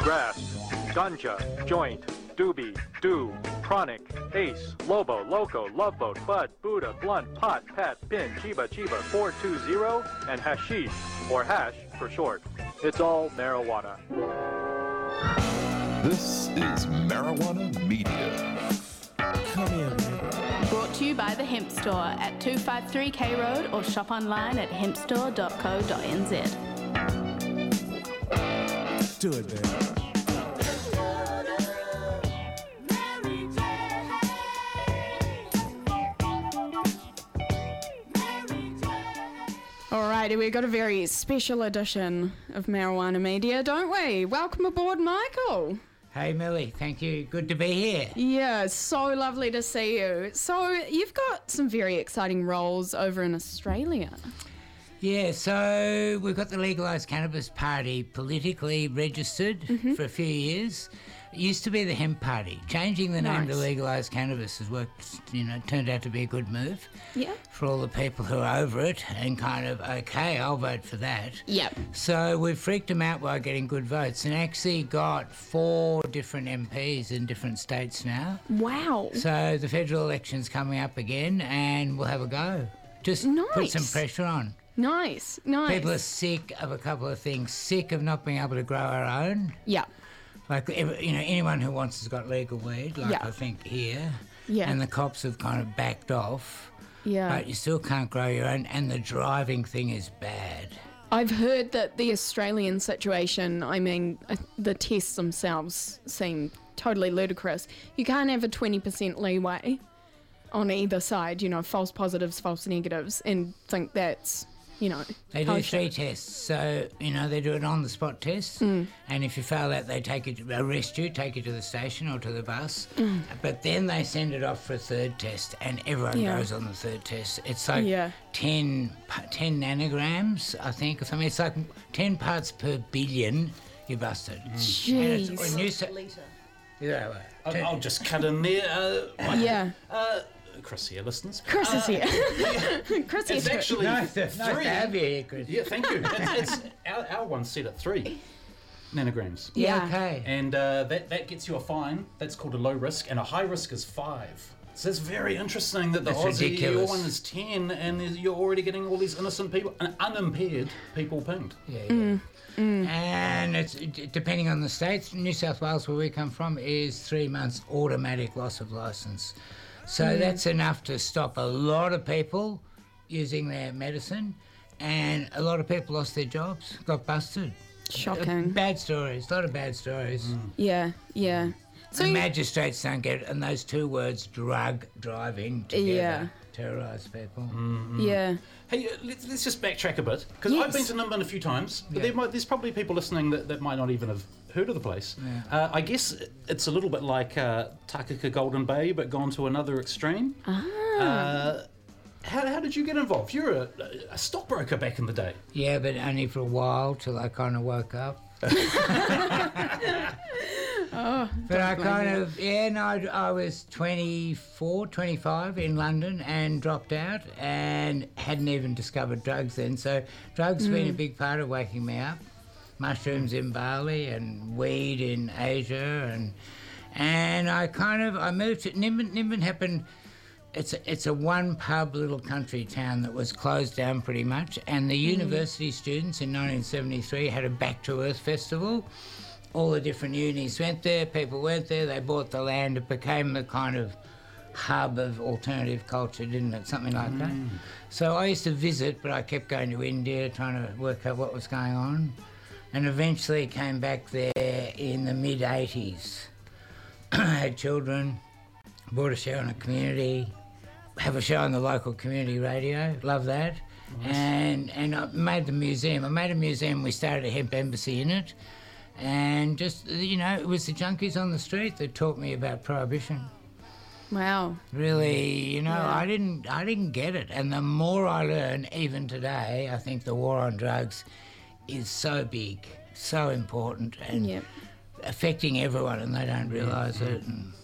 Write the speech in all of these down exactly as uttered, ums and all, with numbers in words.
grass, ganja, joint, doobie, do, chronic, ace, lobo, loco, love boat, bud, Buddha, blunt, pot, pat, pin, chiba, chiba, four two zero, and hashish, or hash for short. It's all marijuana. This is Marijuana Media. Come here, man. Brought to you by the Hemp Store at two fifty-three K Road or shop online at hemp store dot co dot n z. Do it, man. Alrighty, we've got a very special edition of Marijuana Media, don't we? Welcome aboard, Michael. Hey Millie, thank you. Good to be here. Yeah, it's so lovely to see you. So you've got some very exciting roles over in Australia. Yeah, so we've got the Legalised Cannabis Party politically registered mm-hmm. for a few years. It used to be the Hemp Party. Changing the name Nice. to Legalised Cannabis has worked, you know, turned out to be a good move. Yeah. For all the people who are over it and kind of, okay, I'll vote for that. Yep. So we've freaked them out by getting good votes and actually got four different M Ps in different states now. Wow. So the federal election's coming up again and we'll have a go. Just Nice. put some pressure on. Nice, nice. People are sick of a couple of things. Sick of not being able to grow our own. Yeah. Like, you know, anyone who wants has got legal weed, like Yeah. I think here. Yeah. And the cops have kind of backed off. Yeah. But you still can't grow your own, and the driving thing is bad. I've heard that the Australian situation, I mean, uh, the tests themselves seem totally ludicrous. You can't have a twenty percent leeway on either side, you know, false positives, false negatives, and think that's, you know, They do kosher. three tests. So, you know, they do an on-the-spot test, Mm. and if you fail that, they take you, to, arrest you, take you to the station or to the bus. Mm. But then they send it off for a third test, and everyone Yeah. goes on the third test. It's like Yeah. ten, pa- ten nanograms, I think, or something. It's like ten parts per billion you busted. And Jeez. it's, when you sa- yeah, well, I'll, ten- I'll just cut in there. Uh, Mike. Yeah. Uh, Chris here, listeners. Chris is here. Chris It's is actually Nice to- nice to three. have you here, Chris. Yeah, thank you. It's, it's our, our one's set at three nanograms. yeah, Yeah. okay. And uh, that, that gets you a fine. That's called a low risk, and a high risk is five. So it's very interesting that the That's Aussie, your ridiculous. one is ten, and there's- you're already getting all these innocent people, and unimpaired people pinged. Yeah, yeah. And it's d- depending on the states. New South Wales, where we come from, is three months automatic loss of licence. So that's enough to stop a lot of people using their medicine, and a lot of people lost their jobs, got busted. Shocking. Bad stories, a lot of bad stories. Yeah, yeah. So the you- magistrates don't get it, and those two words, drug driving, together Yeah. terrorise people. yeah. Hey, uh, let's, let's just backtrack a bit, because Yes. I've been to Nimbin a few times, but Yeah. there might, there's probably people listening that, that might not even have heard of the place. Uh, I guess it's a little bit like uh, Takaka Golden Bay, but gone to another extreme. Ah. Uh, how, how did you get involved? You're a, a stockbroker back in the day. Yeah, but only for a while, till I kind of woke up. But I kind of, yeah, no, I, I was twenty-four, twenty-five in London and dropped out and hadn't even discovered drugs then. So drugs have been a big part of waking me up. Mushrooms in Bali and weed in Asia. And and I kind of, I moved to, Nimbin, Nimbin happened, it's a, it's a one pub little country town that was closed down pretty much. And the university students in nineteen seventy-three had a Back to Earth festival. All the different unis went there, people went there, they bought the land, it became the kind of hub of alternative culture, didn't it? Something like that. So I used to visit, but I kept going to India, trying to work out what was going on, and eventually came back there in the mid eighties. Had children, bought a show in a community, have a show on the local community radio, love that. And, and I made the museum. I made a museum, we started a hemp embassy in it. And just, you know, it was the junkies on the street that taught me about prohibition. Wow. Really, you know, Yeah. I didn't I didn't get it. And the more I learn, even today, I think the war on drugs is so big, so important and Yep. affecting everyone and they don't realise it. And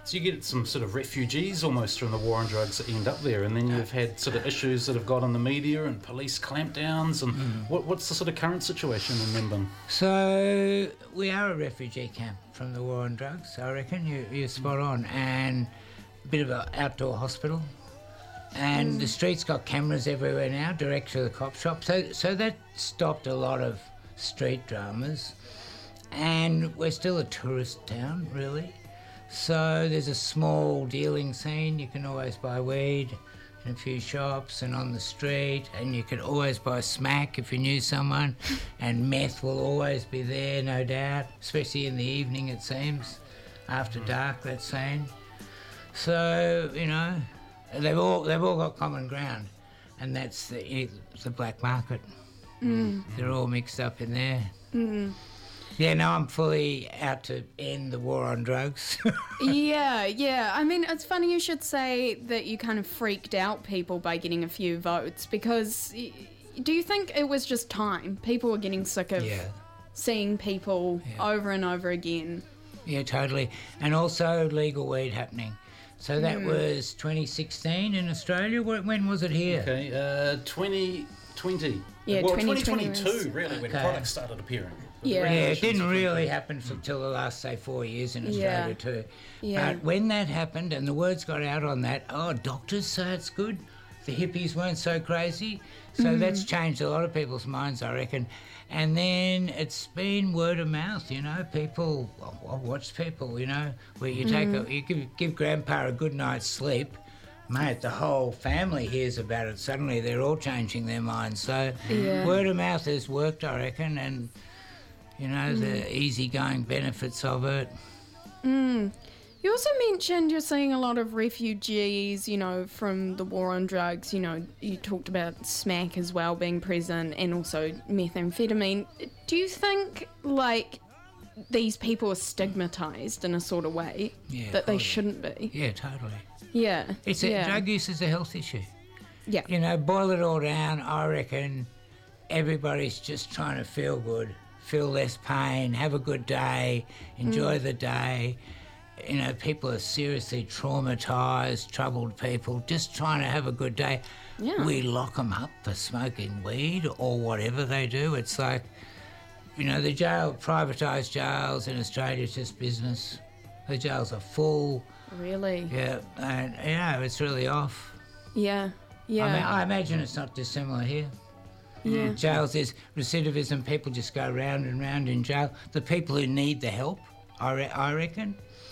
So you get some sort of refugees almost from the war on drugs that end up there, and then you've had sort of issues that have got on the media and police clampdowns, and Mm. what, what's the sort of current situation in Menbin? So we are a refugee camp from the war on drugs, I reckon. You, you're spot on. And a bit of an outdoor hospital. And the streets got cameras everywhere now, direct to the cop shop. So, so that stopped a lot of street dramas. And we're still a tourist town, really. So there's a small dealing scene. You can always buy weed in a few shops and on the street, and you can always buy smack if you knew someone, and meth will always be there, no doubt, especially in the evening, it seems, after dark, that scene. So, you know, they've all they've all got common ground, and that's the, the black market. Mm. They're all mixed up in there. Mm. Yeah, no, I'm fully out to end the war on drugs. Yeah, yeah. I mean, it's funny you should say that you kind of freaked out people by getting a few votes, because y- do you think it was just time? People were getting sick of Yeah. seeing people Yeah. over and over again. Yeah, totally. And also legal weed happening. So that was twenty sixteen in Australia. Wh- When was it here? Okay, uh, twenty twenty. Yeah, well, twenty twenty twenty twenty-two, was- really, when Okay. products started appearing. Yeah. Yeah, it Regulations didn't of really free- happen for, till the last, say, four years in Yeah. Australia too. Yeah. But when that happened and the words got out on that, oh, doctors say it's good, the hippies weren't so crazy. So Mm-hmm. that's changed a lot of people's minds, I reckon. And then it's been word of mouth, you know, people, I've watched people, you know, where you take Mm-hmm. a, you give, give grandpa a good night's sleep, mate, the whole family hears about it. Suddenly they're all changing their minds. So Yeah. word of mouth has worked, I reckon, and, you know, Mm. the easygoing benefits of it. Mm. You also mentioned you're seeing a lot of refugees, you know, from the war on drugs. You know, you talked about smack as well being present, and also methamphetamine. Do you think, like, these people are stigmatised in a sort of way Yeah, that they totally. shouldn't be? Yeah, totally. Yeah. It's a, yeah. drug use is a health issue. Yeah. You know, boil it all down, I reckon everybody's just trying to feel good, feel less pain, have a good day, enjoy the day. You know, people are seriously traumatised, troubled people, just trying to have a good day. Yeah. We lock them up for smoking weed or whatever they do. It's like, you know, the jail, privatised jails in Australia is just business. The jails are full. Really? Yeah, and you know, it's really off. Yeah. Yeah. I, mean, I imagine it's not dissimilar here. yeah. Jails, there's recidivism, people just go round and round in jail. The people who need the help, I, re- I reckon.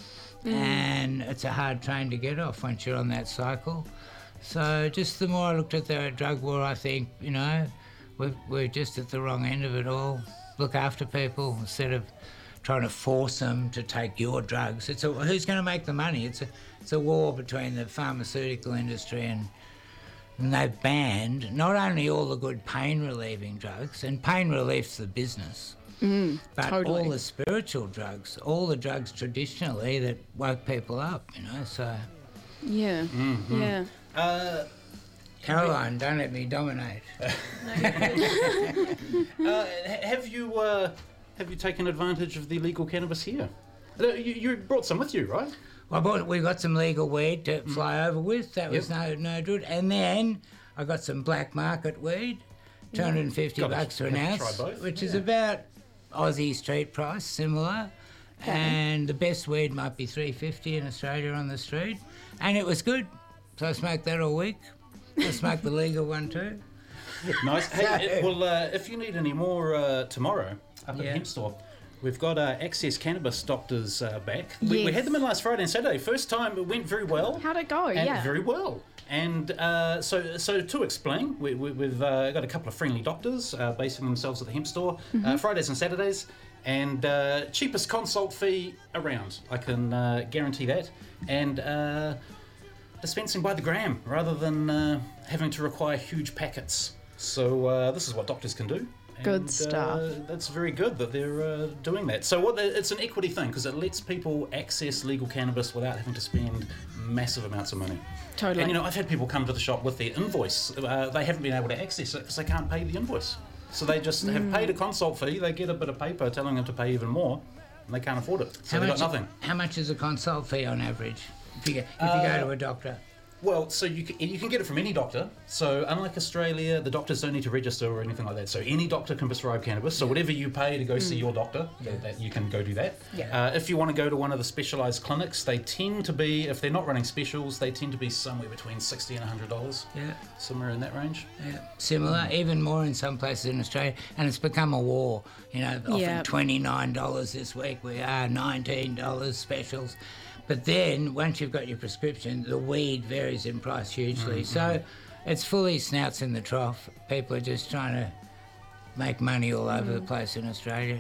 And it's a hard train to get off once you're on that cycle. So just the more I looked at the drug war, I think, you know, we're, we're just at the wrong end of it all. Look after people instead of trying to force them to take your drugs. It's a, who's going to make the money? It's a, it's a war between the pharmaceutical industry and and they've banned not only all the good pain-relieving drugs, and pain relief's the business, Mm, but totally. all the spiritual drugs, all the drugs traditionally that woke people up, you know, so... Yeah. Mm-hmm. Yeah. Uh, Caroline, don't let me dominate. uh, ha- have you uh, have you taken advantage of the legal cannabis here? Uh, You, you brought some with you, right? I bought, we got some legal weed to fly over with, that was no no good, and then I got some black market weed, two hundred fifty Gotta- bucks for an gotta ounce, try both, which is yeah. about Aussie street price, similar. And the best weed might be three fifty in Australia on the street, and it was good. So I smoked that all week. I smoked the legal one too. Nice. Hey, it, well, uh, if you need any more uh, tomorrow up at Yeah. the hemp store, we've got uh, Access Cannabis doctors uh, back. We, we Yes. had them in last Friday and Saturday. First time, it went very well. How'd it go? And Yeah. very well. And uh, so, so to explain, we, we, we've uh, got a couple of friendly doctors uh, basing themselves at the hemp store, uh, Fridays and Saturdays, and uh, cheapest consult fee around. I can uh, guarantee that. And uh, dispensing by the gram rather than uh, having to require huge packets. So uh, this is what doctors can do. Good And, stuff. Uh, that's very good that they're uh, doing that. So what? The, it's an equity thing because it lets people access legal cannabis without having to spend massive amounts of money. Totally. And you know, I've had people come to the shop with their invoice. Uh, they haven't been able to access it because they can't pay the invoice. So they just have paid a consult fee. They get a bit of paper telling them to pay even more, and they can't afford it, so How they've much, got nothing. How much is a consult fee on average if you, go- if you Uh, go to a doctor? Well, so you can, you can get it from any doctor. So unlike Australia, the doctors don't need to register or anything like that. So any doctor can prescribe cannabis. So whatever you pay to go see your doctor, that, that you can go do that. Yeah. Uh, if you want to go to one of the specialised clinics, they tend to be, if they're not running specials, they tend to be somewhere between sixty and one hundred dollars. Yeah. Somewhere in that range. Yeah, similar, even more in some places in Australia, and it's become a war. You know, often Yeah. twenty-nine dollars this week, we are nineteen dollars specials. But then, once you've got your prescription, the weed varies in price hugely. So it's fully snouts in the trough. People are just trying to make money all over the place in Australia.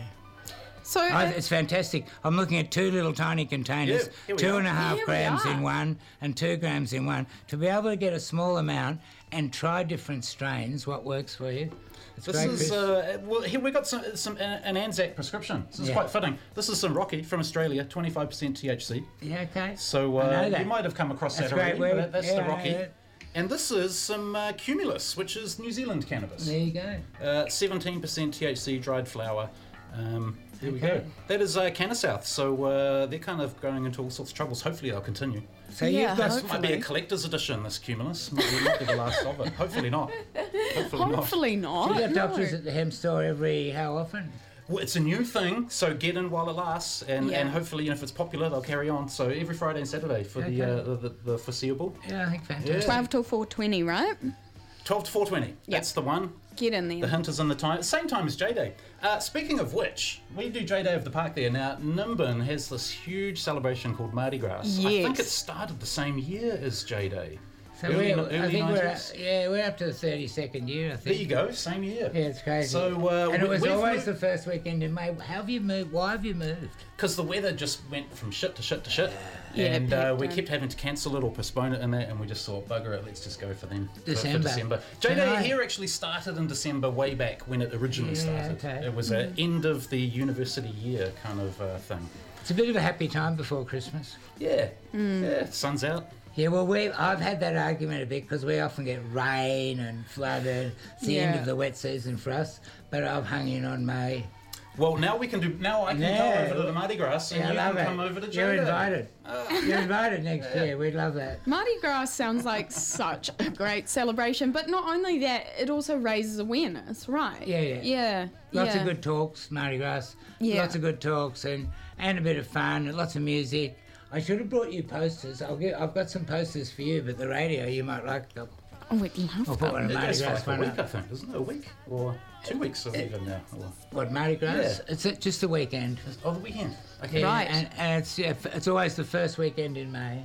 So I, uh, it's fantastic. I'm looking at two little tiny containers, Yeah, here we two are. and a half Here we grams are. in one and two grams in one. To be able to get a small amount and try different strains, what works for you? It's This great, is, Chris. uh, well, here we got some, some an an Anzac prescription. This is Yeah. quite fitting. This is some Rocky from Australia, twenty-five percent T H C. Yeah, okay. So I uh, know that. you might have come across That's that already. great But weed. that, that's Yeah, the I know Rocky. that. And this is some uh, Cumulus, which is New Zealand cannabis. There you go. Uh, seventeen percent T H C dried flower. Um, there we go. Okay. That is uh, Canasouth. So uh, they're kind of going into all sorts of troubles. Hopefully they'll continue. So Yeah, you've got This might be a Hopefully. collector's edition, this Cumulus. Might be, might be the last of it. Hopefully not. Hopefully not. hopefully not. you got doctors No. at the hemp store every how often? Well, it's a new thing, so get in while it lasts, and, Yeah. and hopefully, you know, if it's popular, they'll carry on. So every Friday and Saturday for the, Okay. uh, the, the the foreseeable. Yeah, I think fantastic. twelve till four twenty, right? twelve to four twenty. That's the one. Get in The there. hint is in the time. Same time as J Day. Uh, speaking of which, we do J Day of the Park there. Now, Nimbin has this huge celebration called Mardi Gras. I think Yes. it started the same year as J Day. So Early- we're, early I think we're nineties. yeah we're up to the thirty-second year. I There think. you go, same year. Yeah, it's crazy. So, uh, and it we- was we've always moved- the first weekend in May. How have you moved? Why have you moved? Because the weather just went from shit to shit to shit. Yeah, and uh, packed we in. kept having to cancel it or postpone it and that, and we just thought, bugger it, let's just go for them. for- December. For December. J Can Day I- here actually started in December way back when it originally Yeah, started. okay. It was an end of the university year kind of uh, thing. It's a bit of a happy time before Christmas. Yeah. Yeah, sun's out. Yeah, well, we I've had that argument a bit because we often get rain and flooded. It's the end Yeah. of the wet season for us, but I've hung in on May. Well, now we can do. Now I can Yeah. go over to the Mardi Gras and Yeah, I you love can it. come over to J You're Day. invited. You're invited next year. We'd love that. Mardi Gras sounds like such a great celebration, but not only that, it also raises awareness, right? Yeah, yeah. Yeah. Lots yeah. of good talks, Mardi Gras. Yeah. Lots of good talks and, and a bit of fun, lots of music. I should have brought you posters. I'll get, I've got some posters for you, but the radio, you might like them. Oh, we'd love I'll put that. one of It Mardi goes for Gras like a one week, I up. think, isn't it? A week or two weeks or even now. Or, What, Mardi Gras? Yeah. It's a, just a weekend. oh, the weekend. Okay. Yeah, Right. And, and it's, yeah, f- it's always the first weekend in May.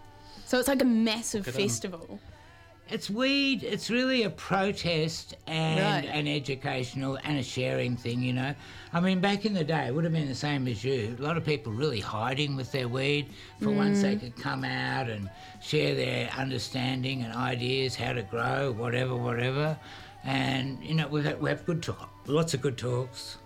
So it's like a massive Good on. festival. It's weed. It's really a protest and Right. an educational and a sharing thing, you know. I mean, back in the day, it would have been the same as you. A lot of people really hiding with their weed for once they could come out and share their understanding and ideas, how to grow, whatever, whatever. And, you know, we've had, we have good talk, lots of good talks.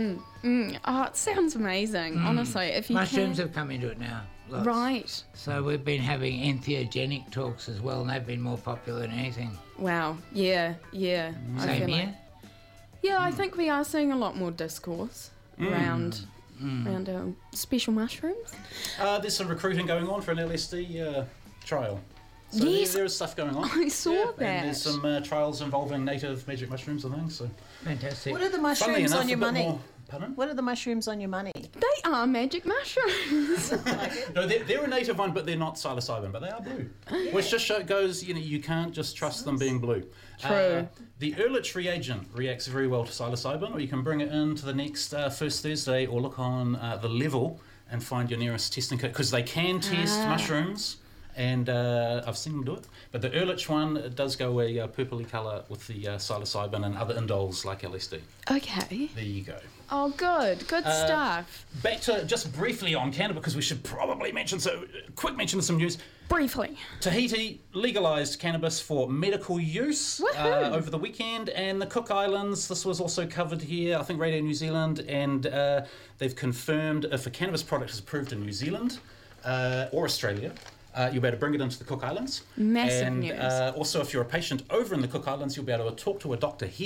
Oh, it sounds amazing, honestly. If you Mushrooms can... have come into it now. Lots. Right. So we've been having entheogenic talks as well, and they've been more popular than anything. Wow. Yeah, yeah. I Same feel here. like- Yeah, I think we are seeing a lot more discourse around around um, special mushrooms. Uh, there's some recruiting going on for an L S D uh, trial. So Yes. there, there is stuff going on. I saw yeah, that. And there's some uh, trials involving native magic mushrooms and things. So, Fantastic. What are the funnily mushrooms enough, on your a bit money? more. Pardon? What are the mushrooms on your money? They are magic mushrooms. No, they're, they're a native one, but they're not psilocybin, but they are blue. Which just show, goes, you know, you can't just trust them being blue. True. Uh, the Ehrlich reagent reacts very well to psilocybin, or you can bring it in to the next uh, first Thursday, or look on uh, the level and find your nearest testing kit, because they can test mushrooms. And uh, I've seen them do it. But the Ehrlich one, it does go a uh, purpley colour with the uh, psilocybin and other indoles like L S D. Okay. There you go. Oh, good. Good Uh, stuff. Back to just briefly on Canada, because we should probably mention, so quick mention of some news. Briefly. Tahiti legalised cannabis for medical use uh, Woohoo. over the weekend, and the Cook Islands, this was also covered here, I think Radio New Zealand, and uh, they've confirmed if a cannabis product is approved in New Zealand uh, or Australia, Uh, you'll be able to bring it into the Cook Islands. Massive and, news. Uh, also, if you're a patient over in the Cook Islands, you'll be able to talk to a doctor here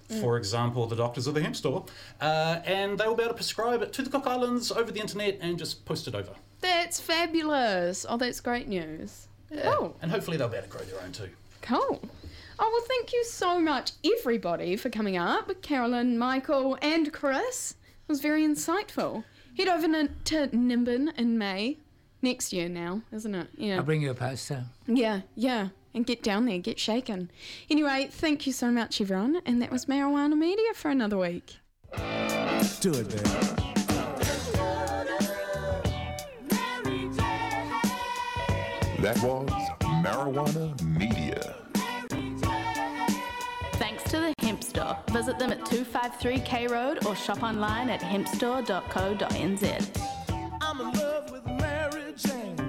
for example, the doctors of the hemp store, uh, and they will be able to prescribe it to the Cook Islands over the internet and just post it over. That's fabulous. Oh, that's great news. Yeah. Cool. And hopefully they'll be able to grow their own too. Cool. Oh, well, thank you so much, everybody, for coming up. Carolyn, Michael, and Chris. It was very insightful. Head over n- to Nimbin in May. Next year now, isn't it? Yeah. I'll bring you a poster. Yeah, yeah. And get down there, get shaken. Anyway, thank you so much, everyone. And that was Marijuana Media for another week. Do it, baby. That was Marijuana Media. Thanks to the Hemp Store. Visit them at two fifty-three K Road or shop online at hemp store dot co dot n z. I'm in love with Mary Jane.